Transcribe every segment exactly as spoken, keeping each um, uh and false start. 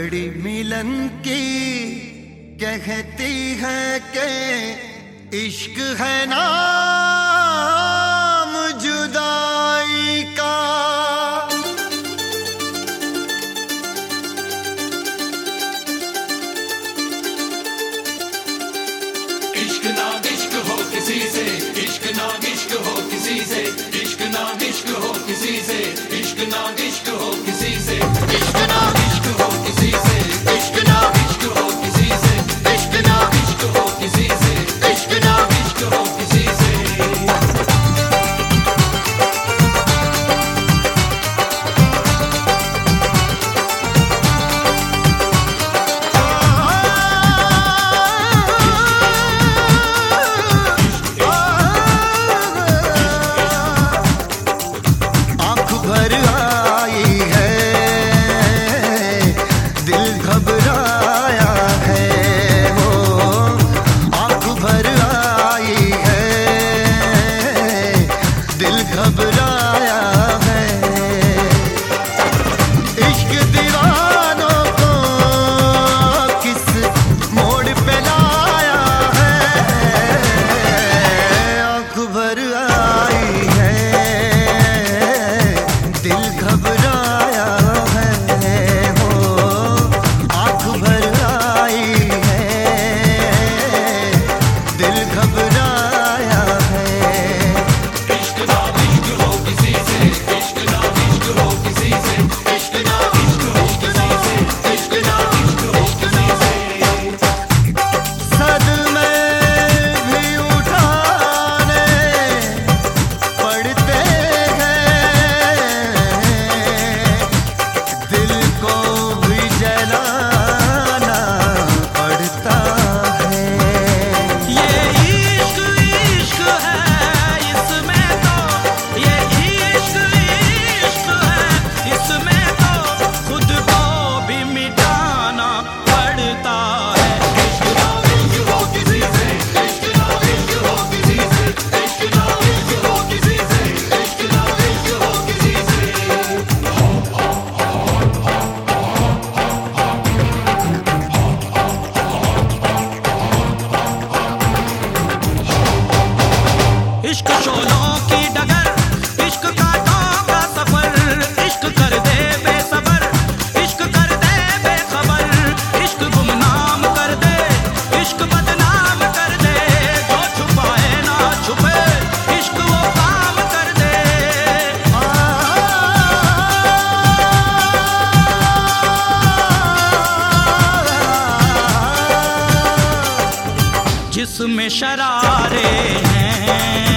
घड़ी मिलन की कहती है कि इश्क है नाम जुदाई का। इश्क ना इश्क हो किसी से, इश्क ना इश्क हो किसी से, इश्क ना इश्क हो किसी से, इश्क ना इश्क हो किसी से, इश्क ना इश्क हो किसी से, इश्क ना इश्क हो किसी से, इश्क ना इश्क हो किसी से, इश्क ना इश्क हो किसी से। इश्क शोलों की डगर, इश्क कांटों का सफर, इश्क कर दे बेसबर, इश्क कर दे बेखबर, इश्क गुमनाम कर दे, इश्क बदनाम कर दे, जो छुपाए ना छुपे, इश्क वो काम कर दे। जिसमें शरारे हैं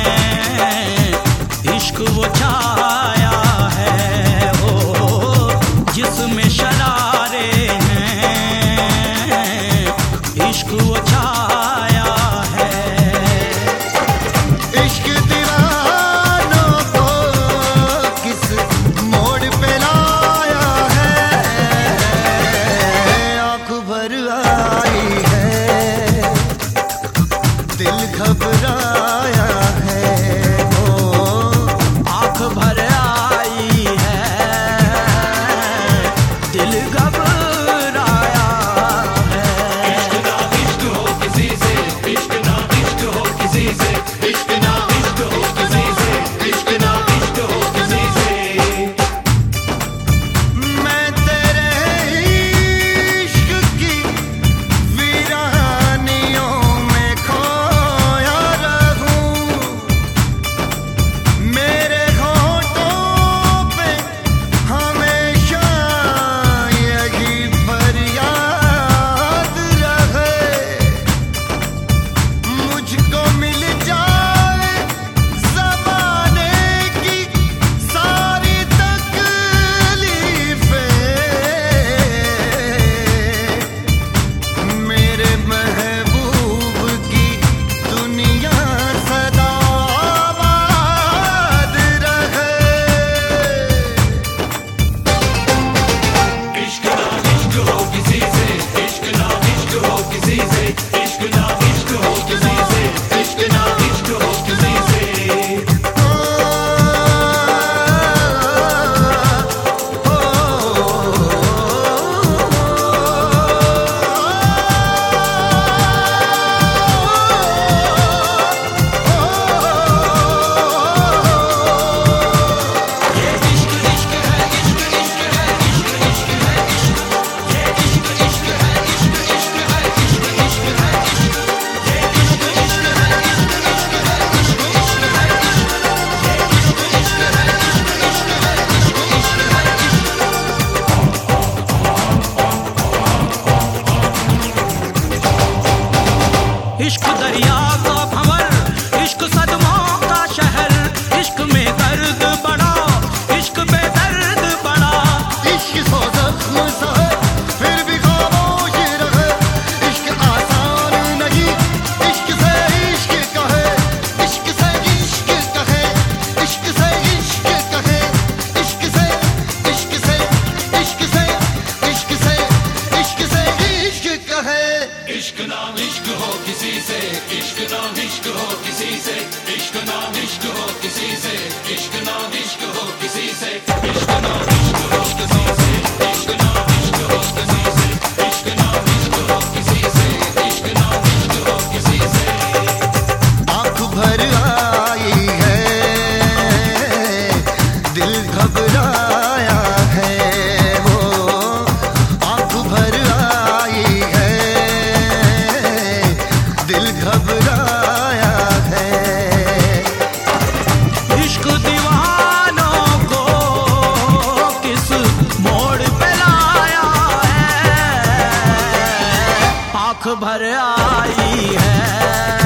इश्क वो छाया है, ओ जिसमें शरारे हैं इश्क वो छाया है। इश्क दीवानों को किस मोड़ पे लाया है, आँख भर आई है, दिल घबराया है, ओ आँख भर आई है, दिल घबराया है। इश्क ना इश्क हो किसी से, इश्क ना इश्क हो किसी से, इश्क ना इश्क हो किसी से, इश्क ना इश्क हो किसी से। मैं तेरे इश्क की वीरानियों में खोया रहूं, मेरे होठों पे हमेशा यही इश्क ना इश्क हो किसी से, इश्क ना इश्क हो किसी से, इश्क ना इश्क हो किसी से, इश्क ना इश्क हो किसी से, इश्क ना इश्क हो किसी से, इश्क ना इश्क हो किसी से, इश्क ना इश्क हो किसी से। आँख भर आई है, दिल घबराया है वो, आँख भर आई है, दिल घबराया है। इश्क दीवानों को किस मोड़ पे लाया है, आँख भर आई है।